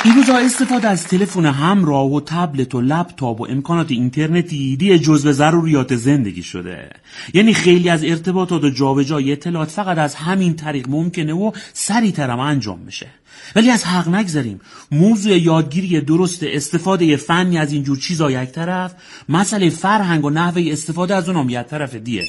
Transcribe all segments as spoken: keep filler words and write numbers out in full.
این روزها استفاده از تلفن همراه و تبلت و لپتاپ و امکانات اینترنتی دیگه جزو ضروریات زندگی شده. یعنی خیلی از ارتباطات و جابجایی اطلاعات فقط از همین طریق ممکنه و سریع‌تر هم انجام میشه. ولی از حق نگذاریم موضوع یادگیری درست استفاده فنی از اینجور چیزا یک طرف، مسئله فرهنگ و نحوه استفاده از اونم یک طرف دیگه.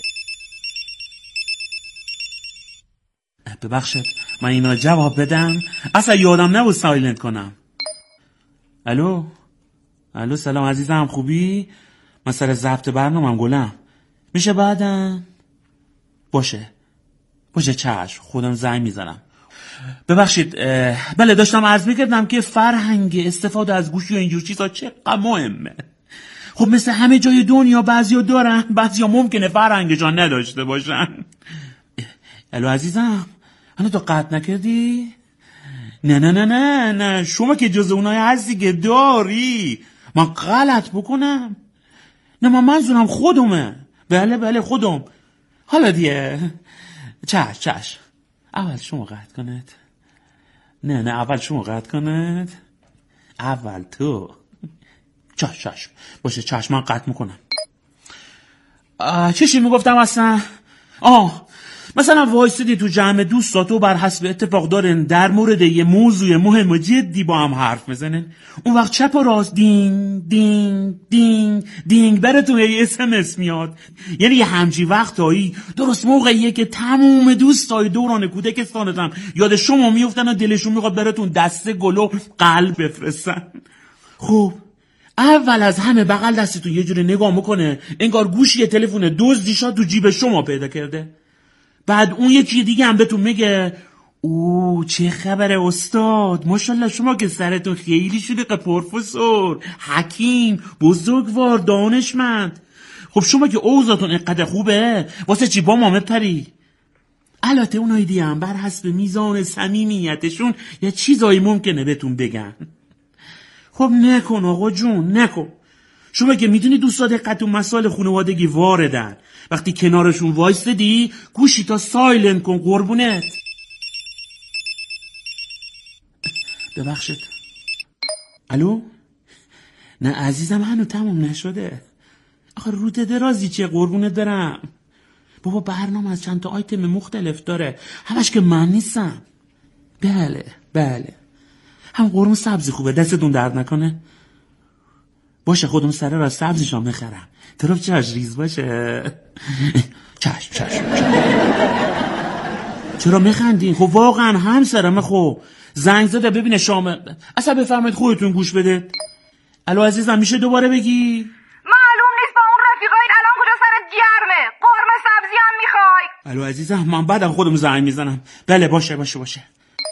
ببخشید من اینا جواب بدم، اصلا یادم نبود سایلنت کنم. الو الو سلام عزیزم، خوبی؟ من سر ضبط برنامه‌ام گلم، میشه بعدن؟ باشه باشه چشم، خودم زنگ میزنم. ببخشید بله داشتم عرض میکردم که فرهنگ استفاده از گوشی و اینجور چیزا چقدر مهمه. خب مثل همه جای دنیا بعضیا دارن، بعضیا ممکنه فرهنگشان نداشته باشن. الو عزیزم هنوز تو قطع نکردی؟ نه نه نه نه نه شما که جز اونای هستی که داری. من غلط بکنم؟ نه من منظورم خودمه. بله بله خودم. حالا دیگه چش چش اول شما قطع کنید. نه نه اول شما قطع کنید. اول تو. چش چش باشه چش من قطع میکنم. چیشی میگفتم اصلا؟ آه مثلا وایسادی تو جمع دوستاتو بر حسب اتفاق دارن در مورد یه موضوع مهم و جدی با هم حرف میزنن، اون وقت چپ و راست دینگ دینگ دینگ دینگ براتون یه اس ام اس میاد. یعنی یه همچی وقتایی درست موقعیه که تموم دوستای دوران کودکستانتون یاد شما میافتن و دلشون میخواد براتون دسته گل و قلب بفرستن. خب اول از همه بغل دستتون یه جوری نگاه میکنه انگار گوشی تلفن دزدیشا تو جیب شما پیدا کرده. بعد اون یکی دیگه هم بهتون میگه اوه چه خبره استاد، ماشاءالله شما که سرتون خیلی شده پروفسور، حکیم، بزرگوار، دانشمند. خب شما که اوضاعتون اینقدر خوبه واسه چی با ما مپری؟ البته اونای دیگه هم بر حسب میزان صمیمیتشون یه چیزایی ممکنه بهتون بگن. خب نکن آقا جون نکن. شما که میدونی دوستا دقت تو مسائل خانوادگی واردن، وقتی کنارشون وایستدی گوشی تا سایلنت کن قربونت. ببخشید الو نه عزیزم هنو تموم نشده. آخه روت درازی چه قربونت برم بابا، برنامه از چند تا آیتم مختلف داره، همش که من نیستم. بله بله هم قرمه سبزی خوبه دستتون درد نکنه. باشه خودم سره را سبزیشو میخرم. طرف چش ریز باشه. چشم چشم چرا میخندین؟ خب واقعا همسرم خب زنگ زده ببینه شام. اصلا بفرمایید خودتون گوش بده. الو عزیزم میشه دوباره بگی؟ معلوم نیست با اون رفیقایت الان کجا سرت گرمه، قرمه سبزی هم میخوای؟ الو عزیزم من بعدم خودم زنگ میزنم. بله باشه باشه باشه.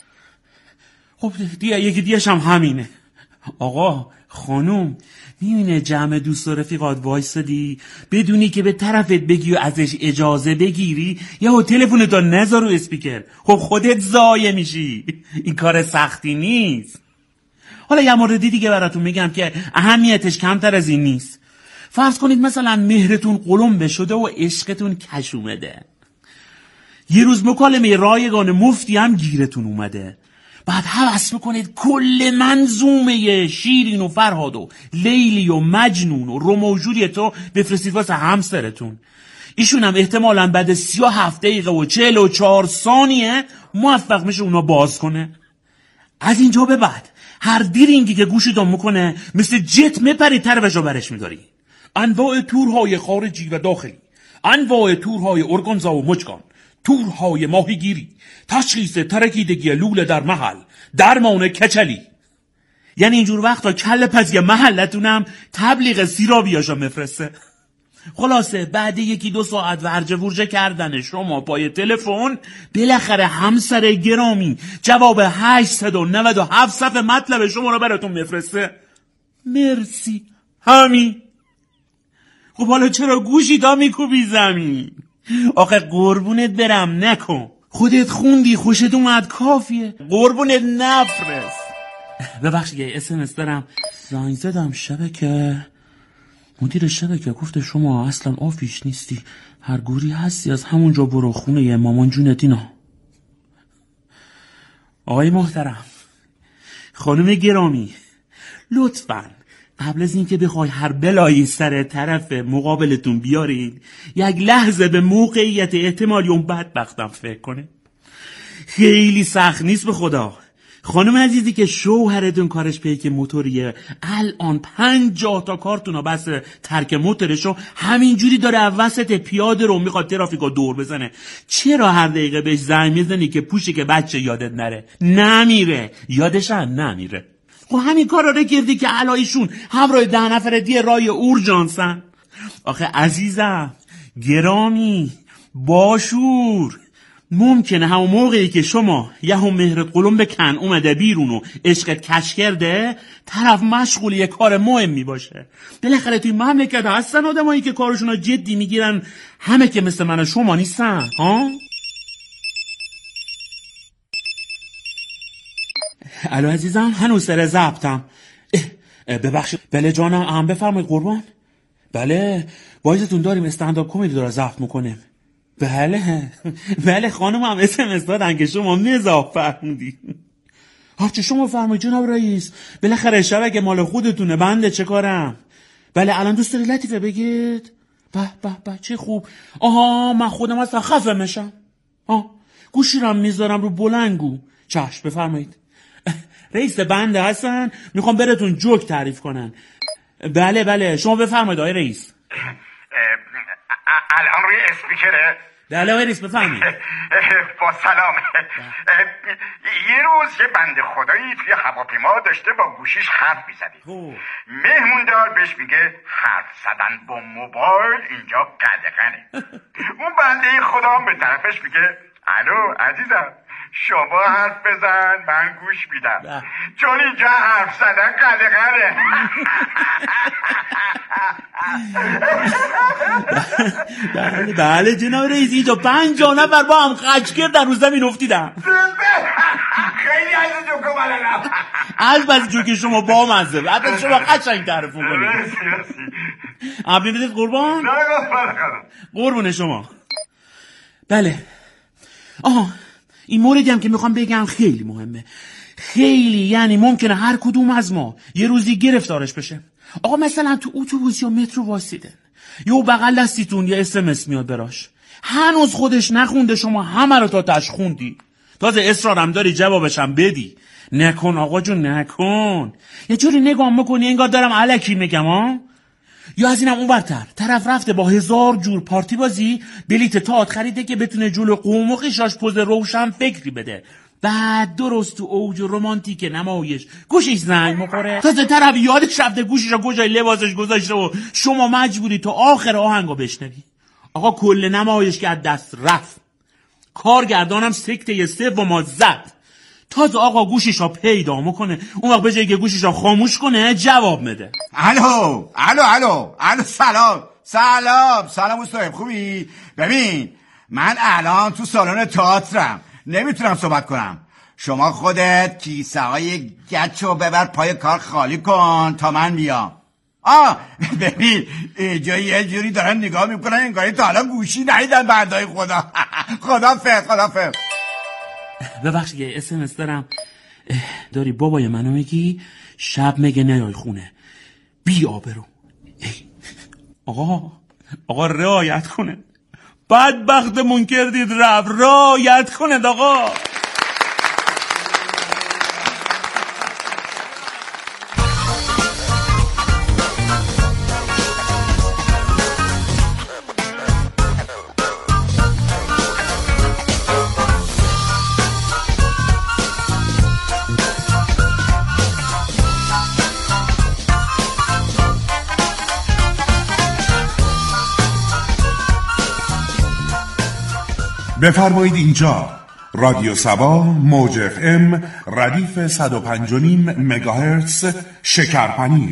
خب دیگه یکی دیگه‌ش هم همینه. آقا خانوم میبینه جمع دوست و رفیقات وایستادی بدونی که به طرفت بگی و ازش اجازه بگیری یا تلفنتو نذار رو اسپیکر. خب خودت ضایع میشی، این کار سختی نیست. حالا یه موردی دیگه براتون میگم که اهمیتش کمتر از این نیست. فرض کنید مثلا مهرتون قلمبه شده و عشقتون کش اومده. یه روز مکالمه رایگان مفتی هم گیرتون اومده، بعد هوس میکنید کل منظومه شیرین و فرهاد و لیلی و مجنون و رومئو و جولیتو بفرستید واسه همسرتون. ایشون هم احتمالاً بعد سی و هفت دقیقه و چهل و چهار ثانیه موفق میشه اونا باز کنه. از اینجا به بعد هر دیرینگی که گوشیتون میکنه مثل جت میپری تربشو برش میداری. انواع تورهای خارجی و داخلی، انواع تورهای ارگانزا و مچگان، تورهای ماهیگیری، تشخیص ترکیدگی لوله در محل، درمان کچلی. یعنی اینجور وقتا کله پزی محلتونم تبلیغ سیرابیاشا مفرسته. خلاصه بعد یکی دو ساعت ورجه ورجه کردن شما پای تلفن بالاخره همسر گرامی جواب هشتصد و نود و هفت صفحه مطلب شما رو براتون مفرسته. مرسی همین. خب حالا چرا گوشی تا میکوبی زمین؟ آخه قربونت برم نکن، خودت خوندی خوشت اومد کافیه، قربونت نفرست. ببخشید یه اس ام اس دارم. زنگ زدم شبکه، مدیر شبکه گفته شما اصلا آفیش نیستی، هر گوری هستی از همونجا برو خونه یه مامان جونت اینا. آقای محترم خانم گرامی لطفاً قبل از اینکه بخوای هر بلایی سر طرف مقابلتون بیارید یک لحظه به موقعیت احتمالی اون بدبختم فکر کنه. خیلی سخت نیست به خدا. خانم عزیزی که شوهرتون کارش پیک موتوریه الان پنجاه تا کارتون بس ترک موتورشو همینجوری داره وسط پیاده رو میخواد ترافیکو دور بزنه، چرا هر دقیقه بهش زنگ میزنی که پوشی که بچه یادت نره؟ نمیره، یادش هم نمیره. خب همین کارا رو کردی که علایشون همراه ده نفر دیگه رای اورژانسن. آخه عزیزم گرامی باشور، ممکنه همون موقعی که شما یه هم مهرت قلم بکن اومده بیرون و عشقت کش کرده طرف مشغول یه کار مهمی باشه. بالاخره توی مملکت هستن آدمایی که کارشون رو جدی میگیرن، همه که مثل من و شما نیستن ها؟ الو عزیزم هنوز سر ضبطم. ببخشید. بله جانم هم بفرمایید قربان. بله بایزتون داریم استندآپ کمدی داره ضبط میکنیم. بله بله خانم هم اس ام اس دادن که شما مزاح فرمودی. هرچه شما فرمایید جناب رئیس، بالاخره شبکه مال خودتونه، بنده چه کارم؟ بله الان دوست داری لطیفه بگید؟ به به به چه خوب. آها من خودم اصلا خفه میشم. آه گوشی رو میذارم رو بلنگو. چشم بفرمایید. رئیس بنده هستن میخوام براتون جوک تعریف کنن. بله بله شما بفرمایید آقای رئیس. الان روی اسپیکره؟ بله آقای رئیس بفرمایید. با سلام. یه روز یه بنده خدایی توی هواپیما داشته با گوشیش حرف میزدی. مهموندار بهش میگه حرف زدن با موبایل اینجا قدغنه. اون بنده خدا به طرفش میگه الو عزیزم شما حرف بزن من گوش میدم چون اینجا حرف زدن قدغنه. بله بله جناب رئیس اینجا پنجاه نفر با هم خچگر در رو زمین افتیدن. خیلی از جوکو بلدم. البته جوک شما با مزه البته شما قشنگ تعریف کنید. عبی بدید قربان. قربون شما. بله آها این موردی هم که میخوام بگم خیلی مهمه، خیلی، یعنی ممکنه هر کدوم از ما یه روزی گرفتارش بشه. آقا مثلا تو اتوبوس یا مترو واسیدن یا بغل دستیتون یه اس ام اس میاد براش، هنوز خودش نخونده شما همه رو تا تاش خوندی، تازه اصرارم داری جوابش هم بدی. نکن آقا جون نکن، یه جوری نگاه میکنی انگار دارم الکی میگم ها. یا از اینم اون برتر طرف رفته با هزار جور پارتی بازی بلیت تئاتر خریده که بتونه جلو قوم و قشاش پوز روشن فکری بده، بعد درست تو اوج رمانتیک نمایش گوشش زنگ میخوره، تازه طرف یادش رفته گوشش رو کجای لباسش گذاشته و شما مجبوری تو آخر آهنگو بشنوی. آقا کل نمایش که از دست رفت، کارگردانم سکته سوم زد، تازه آقا گوشش رو پیدا میکنه، اون وقت به جایی که گوشش رو خاموش کنه جواب میده. الو الو الو الو سلام سلام سلام استاد خوبی؟ ببین من الان تو سالن تئاترم نمیتونم صحبت کنم، شما خودت کیسه های گچو ببر پای کار خالی کن تا من بیام. آه ببین اینجا یه جوری دارن نگاه میکنن انگاری تا حالا گوشی ندیدن بندای خدا. خدا فرد خدا فرد. ببخشید یه اس ام اس دارم، داری بابای منو میگی شب میگه نیای خونه بی آبرو. آقا آقا رعایت کنه، بدبختمون کردید رفت، رعایت کنه آقا. بفرمایید اینجا رادیو سبا موج اف ام ردیف صد و پنج و نیم مگاهرتز شکرپنیر.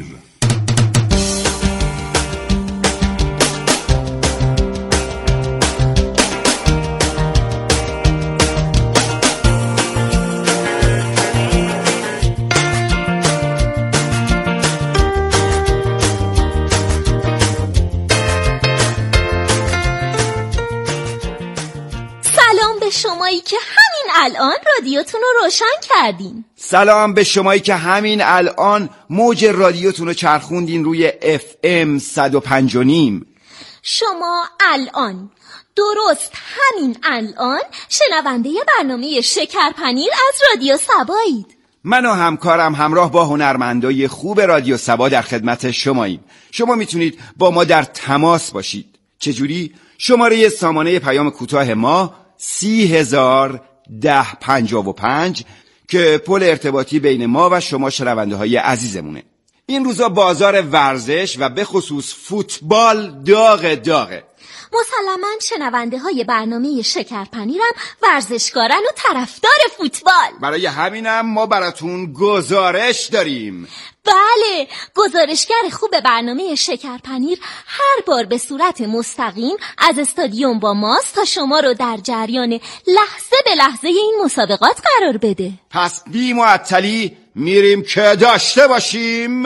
سلام به شمایی که همین الان رادیوتون رو روشن کردین. سلام به شمایی که همین الان موج رادیوتون رو چرخوندین روی اف ام صد و پنج و نیم. شما الان، درست همین الان، شنونده برنامه شکرپنیر از رادیو صبایید. من و همکارم همراه با هنرمندای خوب رادیو صبا در خدمت شماییم. شما میتونید با ما در تماس باشید. چجوری؟ شماره سامانه پیام کوتاه ما سی هزار ده پنجاه و پنج که پل ارتباطی بین ما و شما شنونده های عزیزمونه. این روزا بازار ورزش و به خصوص فوتبال داغ داغه. مسلماً شنونده های برنامه شکرپنیرم ورزشکارن و طرفدار فوتبال. برای همینم ما براتون گزارش داریم. بله، گزارشگر خوب برنامه شکرپنیر هر بار به صورت مستقیم از استادیوم با ماست تا شما رو در جریان لحظه به لحظه این مسابقات قرار بده. پس بی معطلی میریم که داشته باشیم.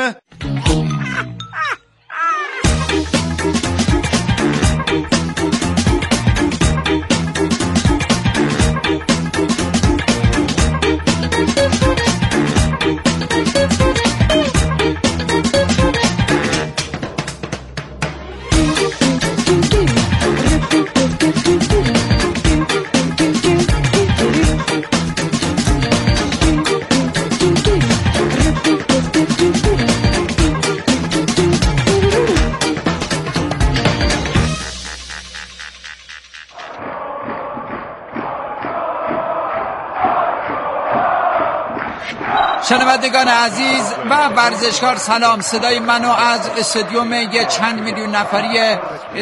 شنوندگان عزیز و ورزشکار سلام. صدای منو از استادیوم یه چند میلیون نفری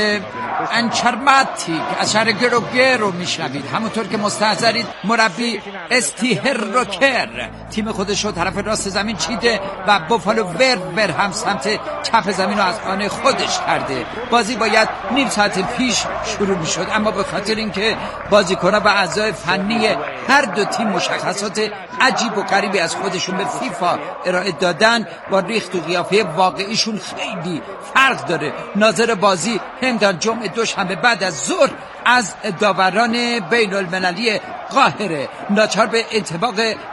انچرماتیک از شهر گروگه رو میشنوید. همونطور که مستحضرید مربی استیهر روکر تیم خودش رو طرف راست زمین چیده و بوفالو ورور هم سمت چپ زمین رو از آن خودش کرده. بازی باید نیم ساعت پیش شروع میشد، اما به خاطر اینکه بازیکن‌ها و اعضای فنی هر دو تیم مشخصات عجیب و غریبی از خودشون به فیفا ارائه دادن، با ریخت و قیافه واقعیشون خیلی فرق داره. ناظر بازی هندان جمعه دوشنبه بعد از ظهر از داوران بین المللی قاهره ناچار به انطباق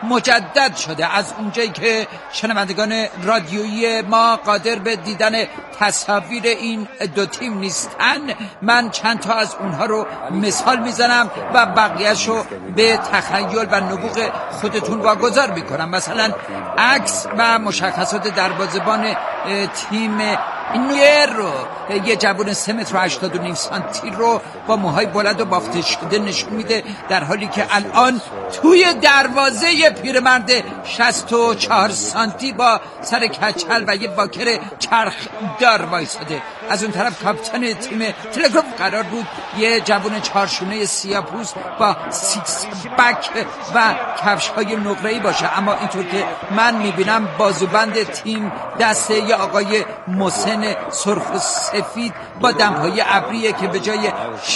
مجدد شده. از اونجایی که شنوندگان رادیویی ما قادر به دیدن تصاویر این دو تیم نیستن، من چند تا از اونها رو مثال میزنم و بقیه‌اش رو به تخیل و نبوغ خودتون واگذار میکنم. مثلا عکس و مشخصات دروازه‌بان تیم نویر رو، یه جوان سه متر و هشتاد و نیم سانتی رو با موهای بلند و بافته شده نشون میده، در حالی که الان توی دروازه پیرمرد شصت و چهار سانتی با سر کچل و یه باکر چرخ دار وایساده. از اون طرف کاپیتان تیم تلگراف قرار بود یه جوان چارشونه سیاه‌پوست با سیکس بک و کفش های نقره‌ای باشه، اما اینطور که من میبینم بازوبند تیم دست یه آقای محسن سرخ و سفید با دمپایی ابریه که به جای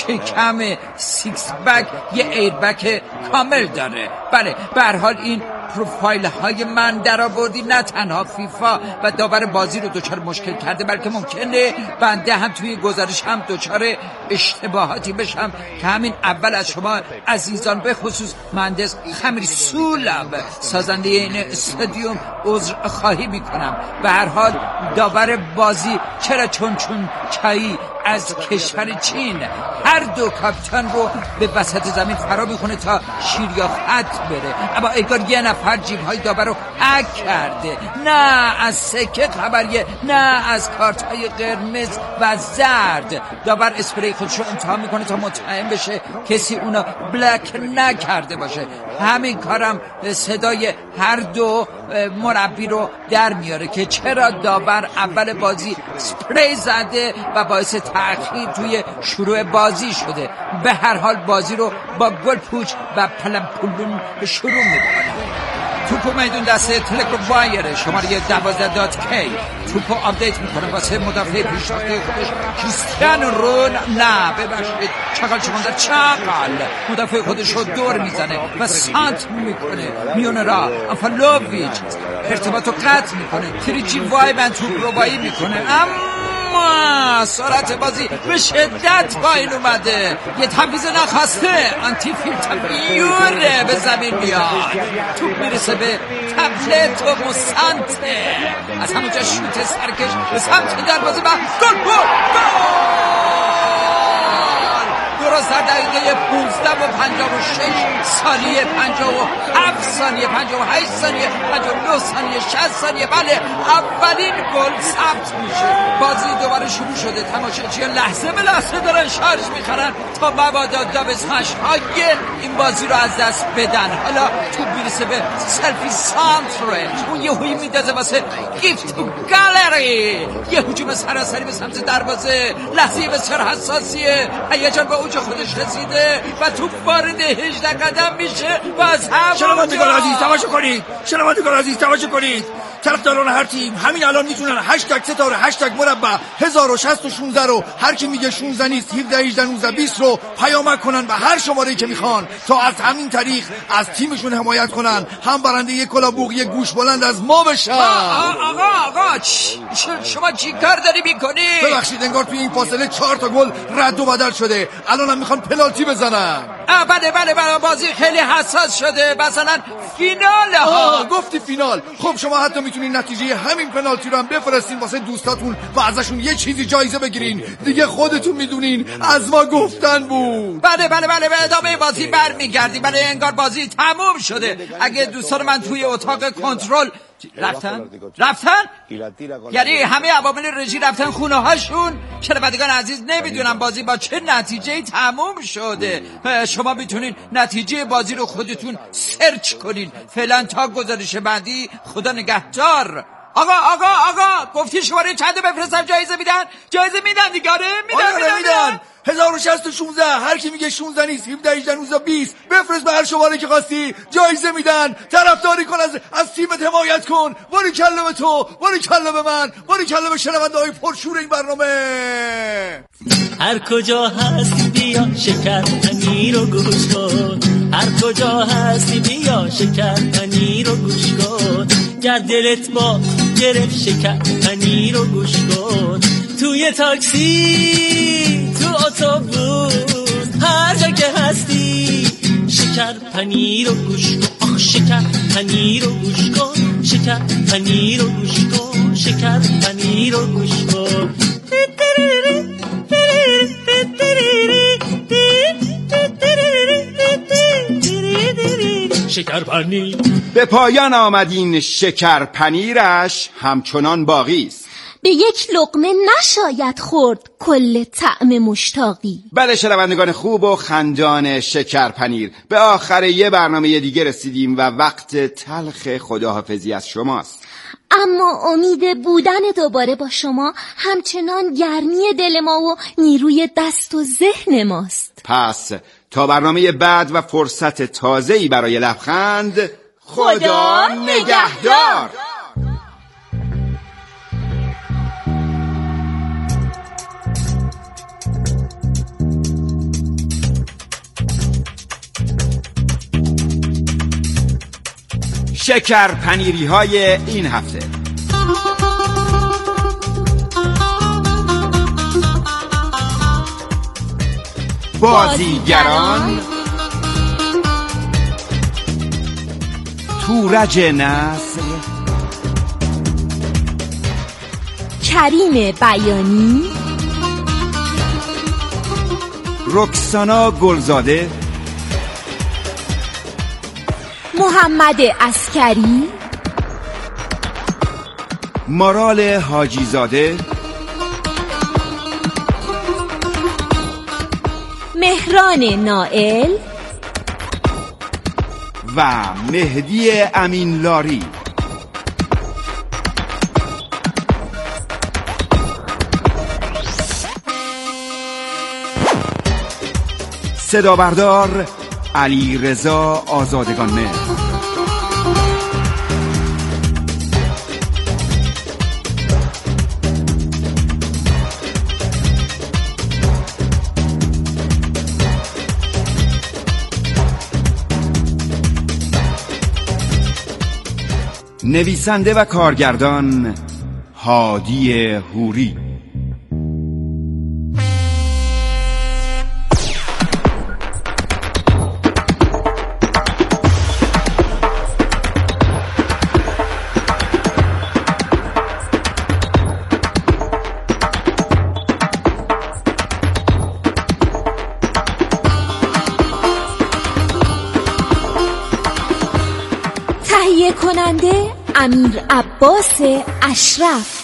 شکم سیکس بک یه ایربک کامل داره. بله، به هر حال این پروفایل های من در آوردی نه تنها فیفا و داور بازی رو دچار مشکل کرده، بلکه ممکنه بنده هم توی گزارش هم دچار اشتباهاتی بشم که همین اول از شما عزیزان به خصوص مهندس خمری سولاب سازنده این استادیوم عذر خواهی میکنم. به هر حال داور بازی چرا چون چون چایی از کشور چین هر دو کاپیتان رو به وسط زمین فرا میکنه تا شیر یا خط بره، اما انگار یه نفر جیب‌های داور رو هک کرده. نه از سکه خبریه، نه از کارت‌های قرمز و زرد. داور اسپری خودش رو امتحان میکنه تا مطمئن بشه کسی اونا بلک نکرده باشه. همین کارم صدای هر دو مربی رو در میاره که چرا داور اول بازی اسپری زده و باعث تأخیر توی شروع بازی شده. به هر حال بازی رو با گل پوچ و پلمپولون شروع میکنه. توپو میدون دست تلگراف وایر شماره دوازده دات کی توپو آپدیت میکنه واسه مدافع پیشرفته خودش کریستیانو رون نه ببخشید چقل چقل چقل مدافع خودش رو دور میزنه و سانت میکنه میونه را آنفالوویچ ارتباط رو قطع میکنه تریچی وای من توپ رو وایی میکنه، اما ما سرعت بازی به شدت پایین اومده. یه تمیز نخواسته آنتی فیلتر به زمین میاد. توپ میرسه به تبلت و موسانته، از همونجا شوت سرکش به سمت دروازه و گل گل درست در دقیقه پونزده و پنجاه و شش ثانیه، پنجاه و هفت ثانیه، پنجاه و هشت ثانیه، پنجاه و نه ثانیه، شصت ثانیه. بله اولین گل ثبت میشه. بازی دوباره شروع شده. تماشاچیان لحظه به لحظه دارن شارژ میخرن تا مبادا دابسمش های این بازی رو از دست بدن. حالا تو میرسه به سلفی سانتره، اون یه هوی میدازه واسه گیفت گالری. یه هجوم سراسری به سمت دروازه. لحظه بسیار حساسیه. هیجان به اوج خودش رسیده و توپ وارد هجده قدم میشه و از هم شنوندگان عزیز تماشا کنید. شنوندگان عزیز تماشا کنید. طرفداران هر تیم همین الان میتونن هشتگ ستاره، هشتگ مربع، هزار و شصت و شانزده رو، هر کی میگه شانزده نیست، هفده هجده نوزده بیست رو پیامک کنن به هر شماره‌ای که میخوان تا از همین طریق از تیمشون حمایت کنن، هم برنده یک کلا بوقی گوش بلند از ما بشن. آقا آقا شما چی کار داری میکنی؟ ببخشید انگار توی این فاصله چهار تا گل رد و بدل شده. الان هم میخوان پنالتی بزنن. بله بله بله بازی خیلی حساس شده. مثلا فینال ها. گفتی فینال. خب شما حتی میتونین نتیجه همین پنالتی رو هم بفرستین واسه دوستاتون و ازشون یه چیزی جایزه بگیرین. دیگه خودتون میدونین، از ما گفتن بود. بله بله بله به ادامه بازی برمیگردیم. بله انگار بازی تموم شده. اگه دوستان من توی اتاق کنترل رفتن رفتن یعنی همه عوامل رژی رفتن خونه هاشون. شنوندگان عزیز نمیدونم بازی با چه نتیجه‌ای تموم شده. شما میتونین نتیجه بازی رو خودتون سرچ کنین. فعلا تا گزارش بعدی خدا نگهدار. آقا آقا آقا گفتی شماره چنده بفرستم جایزه میدن؟ جایزه میدن دیگه. آره میدن میدن, میدن. هزار و شصت و شانزده. هر کی میگه شانزده نیست، هفده هجده نوزده بیست بفرست به هر شماره که خواستی، جایزه میدن. طرفداری کن، از از تیمت حمایت کن. باری کلا به تو، باری کلا به من، باری کلا به شنونده‌های پرشور این برنامه. هر کجا هستی بیا شکر پنیر رو گوش کن. هر کجا هستی بیا شکر پنیر رو گوش کن. گر دلت با گرفت شکر پنیر رو گوش کن. توی تاکسی، تو اتوبوس، هر جا که هستی شکر پنیر رو گوش کن. آخ شکر پنیر رو گوش کن. شکر پنیر رو گوش کن. شکر پنیر رو گوش کن. شکر پنیر به پایان آمد این شکر پنیرش همچنان باقی است. به یک لقمه نشاید خورد کل طعم مشتاقی. بله شنوندگان خوب و خندان شکر پنیر، به آخر یه برنامه دیگه رسیدیم و وقت تلخ خداحافظی از شماست. اما امید بودن دوباره با شما همچنان گرمی دل ما و نیروی دست و ذهن ماست. پس تا برنامه بعد و فرصت تازه‌ای برای لبخند، خدا نگهدار. شکر پنیری های این هفته: بازیگران تورج نصر، کریم بیانی، رکسانا گلزاده، محمد عسکری، مارال حاجی زاده، مهران نائل و مهدی امین لاری. صدا بردار علی رضا آزادگان مهر. نویسنده و کارگردان هادی هوری. تهیه کننده امیر عباس اشرف.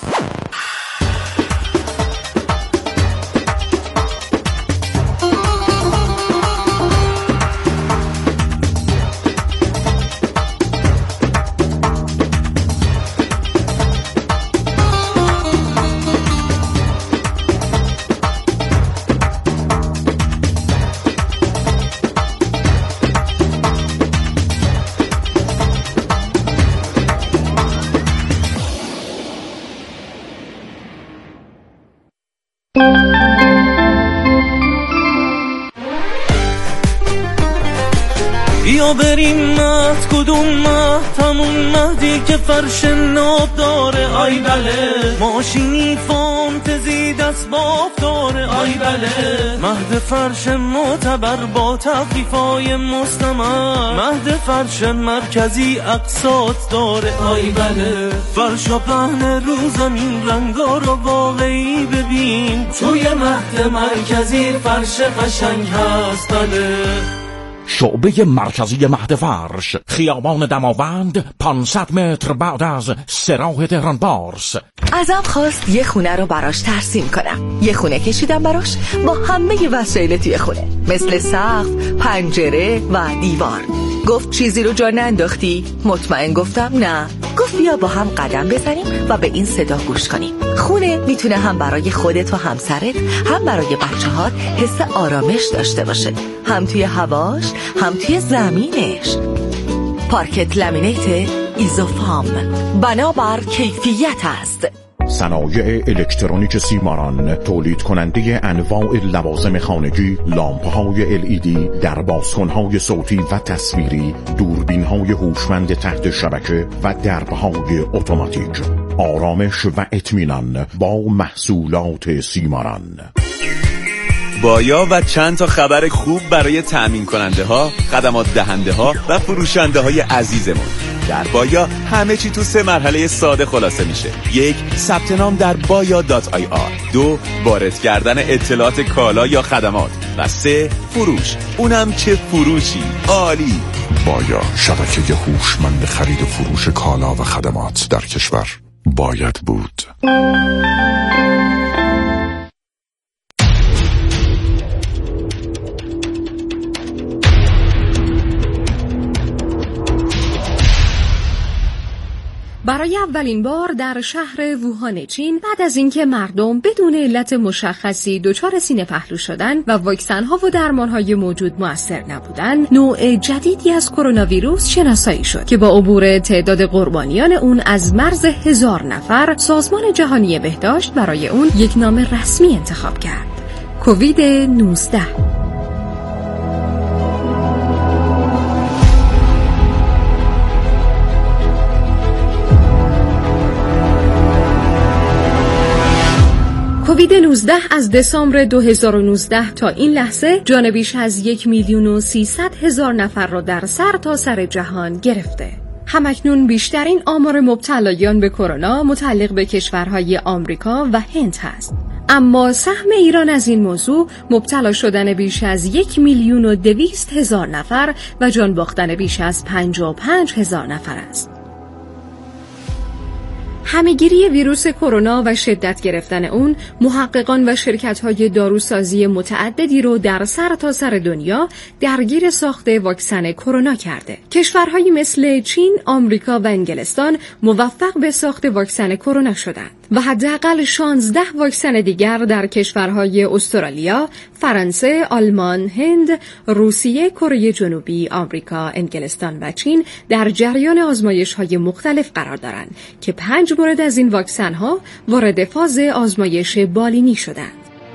یا بریم مهد کدوم مهد همون مهدی که فرش ناب داره آی بله، ماشینی فانتزی دست باف داره آی بله، مهد فرش معتبر با تخفیفای مستمر، مهد فرش مرکزی اقساط داره آی بله، فرش و پهن رو زمین رنگا رو واقعی ببین، توی مهد مرکزی فرش قشنگ هست بله. شعبه مرکزی مهد فرش، خیابان دماوند، پانصد متر بعد از سراح تهران بارس. ازم خواست یه خونه رو براش ترسیم کنم. یه خونه کشیدم براش با همه وسایل توی خونه، مثل سقف، پنجره و دیوار. گفت چیزی رو جا ننداختی؟ مطمئن گفتم نه. گفت بیا با هم قدم بزنیم و به این صدا گوش کنیم. خونه میتونه هم برای خودت و همسرت، هم برای بچه‌هات حس آرامش داشته باشه، هم توی هواش، هم توی زمینش. پارکت لامینیت ایزوفام، بنابر کیفیت است. صنایع الکترونیک سیماران، تولید کننده انواع لوازم خانگی، لامپ‌های ال ای دی، دربازکن‌های صوتی و تصویری، دوربین‌های هوشمند تحت شبکه و درب‌های اتوماتیک. آرامش و اطمینان با محصولات سیماران. بایا و چند تا خبر خوب برای تأمین کننده ها، خدمات دهنده ها و فروشنده های عزیزمون. در بایا همه چی تو سه مرحله ساده خلاصه میشه. یک، ثبت نام در بایا دات آی آر. دو، وارد کردن اطلاعات کالا یا خدمات. و سه، فروش. اونم چه فروشی؟ عالی. بایا، شبکه هوشمند خرید و فروش کالا و خدمات در کشور. باید بود. برای اولین بار در شهر ووهان چین، بعد از اینکه مردم بدون علت مشخصی دچار سینه پهلو شدن و واکسن‌ها و درمان‌های موجود مؤثر نبودن، نوع جدیدی از کرونا ویروس شناسایی شد که با عبور تعداد قربانیان اون از مرز هزار نفر، سازمان جهانی بهداشت برای اون یک نام رسمی انتخاب کرد: کووید نوزده. کووید نوزده از دسامبر دو هزار و نوزده تا این لحظه جان بیش از یک میلیون و سیصد هزار نفر را در سر تا سر جهان گرفته. همکنون بیشترین آمار مبتلایان به کرونا متعلق به کشورهای آمریکا و هند هست. اما سهم ایران از این موضوع مبتلا شدن بیش از یک میلیون و دویست هزار نفر و جان باختن بیش از پنجاه و پنج هزار نفر است. همه‌گیری ویروس کرونا و شدت گرفتن اون، محققان و شرکت‌های داروسازی متعددی رو در سرتاسر دنیا درگیر ساخت واکسن کرونا کرده. کشورهایی مثل چین، آمریکا و انگلستان موفق به ساخت واکسن کرونا شدند و حداقل شانزده واکسن دیگر در کشورهای استرالیا، فرانسه، آلمان، هند، روسیه، کره جنوبی، آمریکا، انگلستان و چین در جریان آزمایش‌های مختلف قرار دارند که پنج مورد از این واکسن‌ها وارد فاز آزمایش بالینی شدند.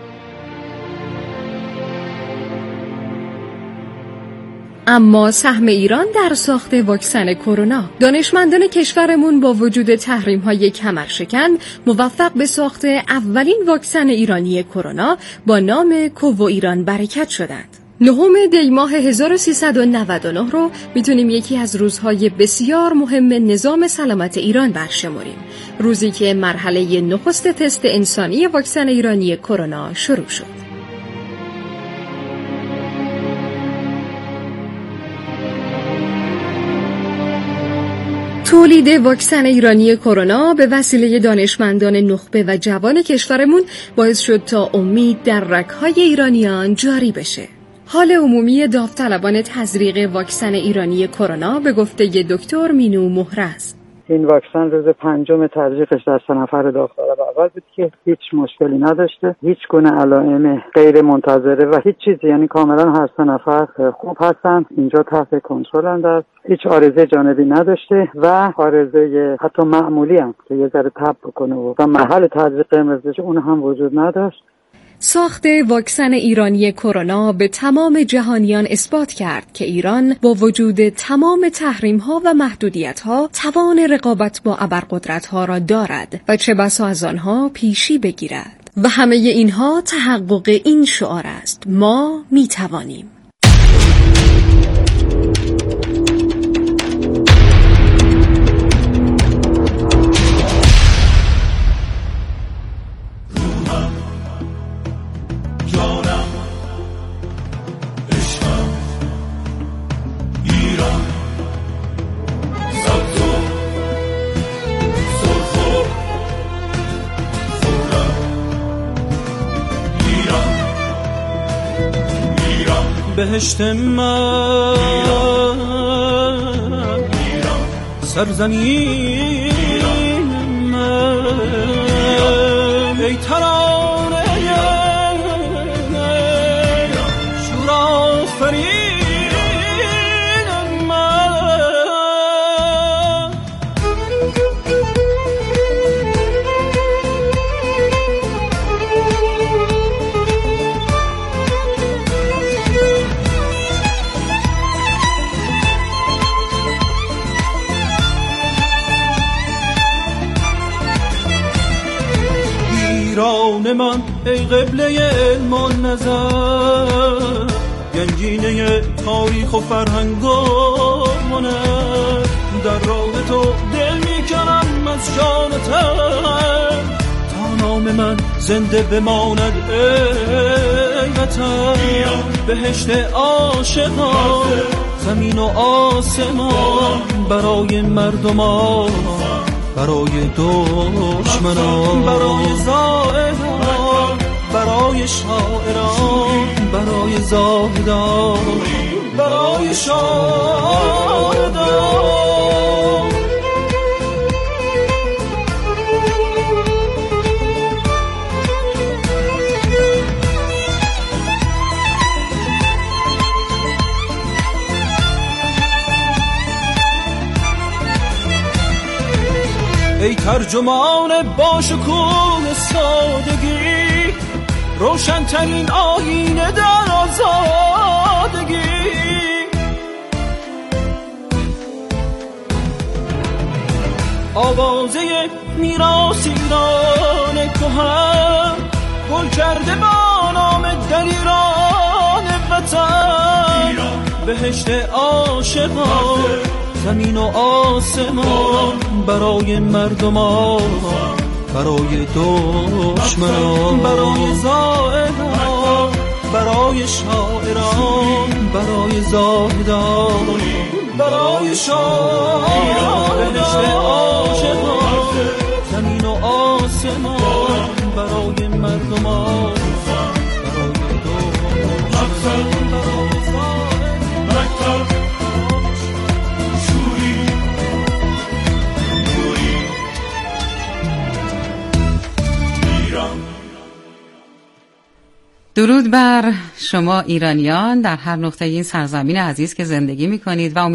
اما سهم ایران در ساخت واکسن کرونا، دانشمندان کشورمون با وجود تحریم‌های کمرشکن موفق به ساخت اولین واکسن ایرانی کرونا با نام کوو ایران برکت شدند. نهم دی ماه هزار و سیصد و نود و نه رو میتونیم یکی از روزهای بسیار مهم نظام سلامت ایران برشماریم. روزی که مرحله نخست تست انسانی واکسن ایرانی کرونا شروع شد. تولید واکسن ایرانی کرونا به وسیله دانشمندان نخبه و جوان کشورمون باعث شد تا امید در رگ‌های ایرانیان جاری بشه. حال عمومی داوطلبان تزریق واکسن ایرانی کرونا به گفته دکتر مینو مهرز. این واکسن روز پنجم تزریقش در سه نفر داوطلب اول بود که هیچ مشکلی نداشته، هیچ گونه علائم غیر منتظره و هیچ چیزی، یعنی کاملا هر سه نفر خوب هستن، اینجا تحت کنترل اند، هیچ عارضه جانبی نداشته و عارضه حتی معمولی هم که یه ذره تب بکنه و محل تزریق قرمزش اون هم وجود نداشت. ساخت واکسن ایرانی کرونا به تمام جهانیان اثبات کرد که ایران با وجود تمام تحریم‌ها و محدودیت‌ها توان رقابت با ابرقدرت‌ها را دارد و چه بسا از آنها پیشی بگیرد و همه اینها تحقق این شعار است: ما می‌توانیم. بهشت من سرزمین من ای ترانه شور آفرین من ایران من ای قبله علم و نظر، گنجینه تاریخ و فرهنگ و هنر، در راه تو دل میکنم از جان تن تا نام من زنده بماند ای وطن. بهشت عاشقان زمین و آسمان برای مردمان، برای دشمنان، برای زائران، برای شاعران، برای زاهدان، برای شاهدان. ای ترجمان با شکوه سادگی، روشن‌ترین آیینه در آزادگی، آوازه میراث ایران کهن گل کرده با نام در ایران وطن. بهشت عاشقان زمین و آسمان برای مردمان، برای دشمنان، برای زائران، برای شاعران، برای زاهدان، برای شاعران. بهشت عاشقان زمین و آسمان برای مردمان، برای دشمنان، برای زاهدان. درود بر شما ایرانیان در هر نقطه این سرزمین عزیز که زندگی می‌کنید و